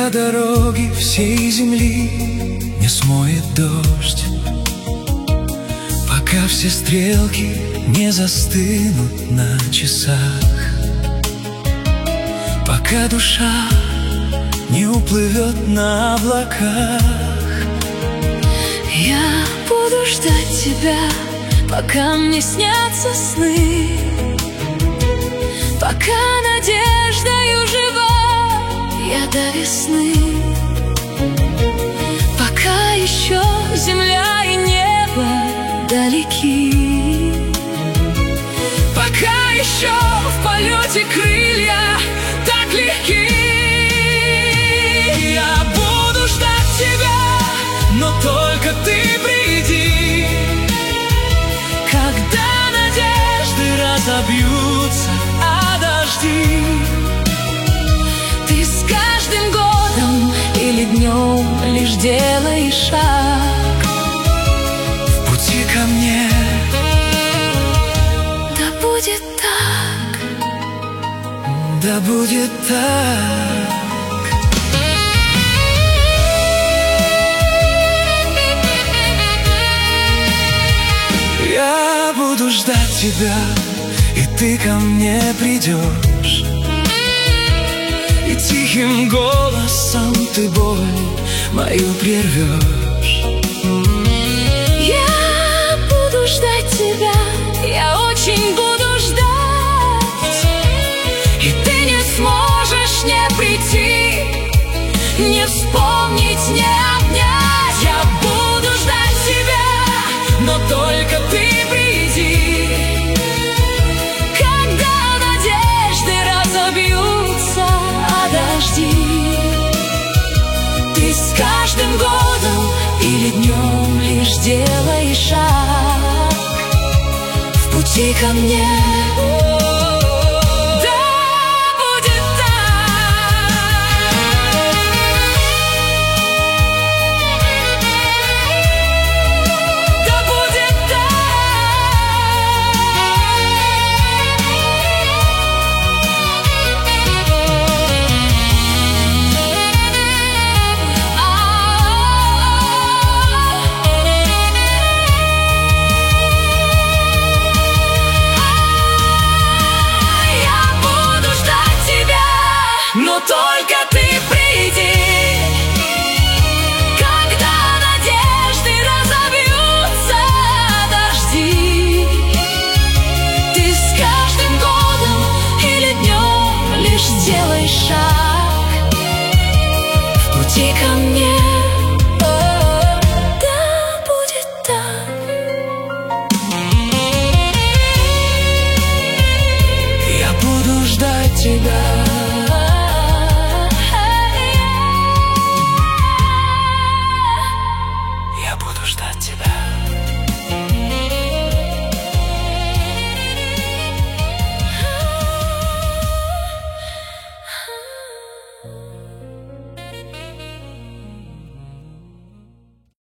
Пока дороги всей земли не смоет дождь, пока все стрелки не застынут на часах, пока душа не уплывет на облаках. Я буду ждать тебя, пока мне снятся сны, пока надеждою жива я до весны, пока еще земля и небо далеки, пока еще в полете крылья так легки. Я буду ждать тебя, но только ты приди, когда надежды разобьются о дожди. Ты с каждым годом или днем лишь делаешь шаг в пути ко мне. Да будет так, да будет так. Я буду ждать тебя, и ты ко мне придешь, и тихим голосом ты боль мою прервешь. я буду ждать тебя, я очень буду ждать, И ты не сможешь не прийти, не вспомнить, не обнять. я буду ждать тебя, но только ты приди, Когда надежды разобьются о дожди. Ты с каждым годом или днем лишь делаешь шаг в пути ко мне. Но только ты приди, когда надежды разобьются о дожди. Ты с каждым годом или днем лишь делаешь шаг в пути ко мне.